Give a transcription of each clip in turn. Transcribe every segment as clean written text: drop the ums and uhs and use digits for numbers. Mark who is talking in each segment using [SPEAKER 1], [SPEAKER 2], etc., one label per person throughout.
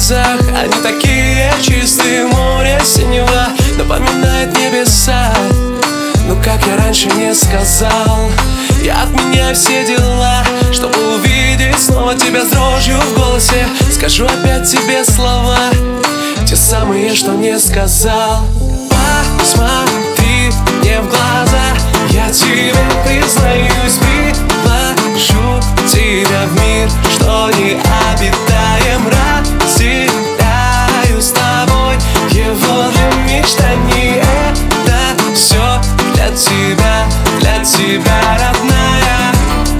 [SPEAKER 1] глазах, они такие чистые, море синего напоминает небеса. Но как я раньше не сказал, я отменяю все дела, чтобы увидеть снова тебя с дрожью в голосе. Скажу опять тебе слова, те самые, что не сказал. Посмотри мне в глаза, я тебе признаюсь, приглашу тебя в мир, что необитаем. Разделяю с тобой его для мечтаний. Это все для тебя, родная.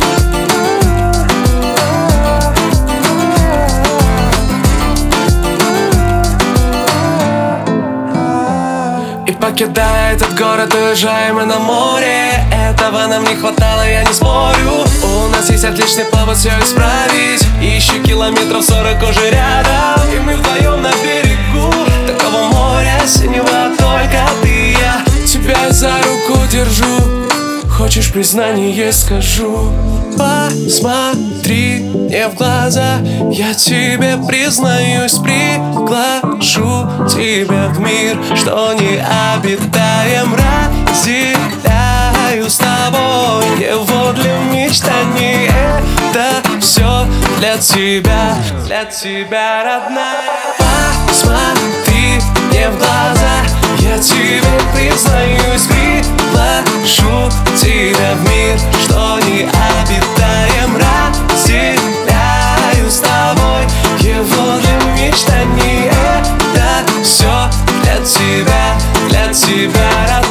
[SPEAKER 1] И покидая этот город, уезжаем мы на море. Этого нам не хватало, я не спорю. У нас есть отличный повод все исправить. Еще километров 40 уже рядом, и мы вдвоем на берегу такого моря синего, только ты и я. Тебя за руку держу, хочешь признание, скажу. Посмотри мне в глаза, я тебе признаюсь, приглашу тебя в мир, что необитаем. Разделяю с тобой его для мечтаний. Это все для тебя, родная. Посмотри мне в глаза, я тебе признаюсь, приглашу тебя в мир, что необитаем. Разделяю с тобой его для мечтаний. Это все для тебя, родная.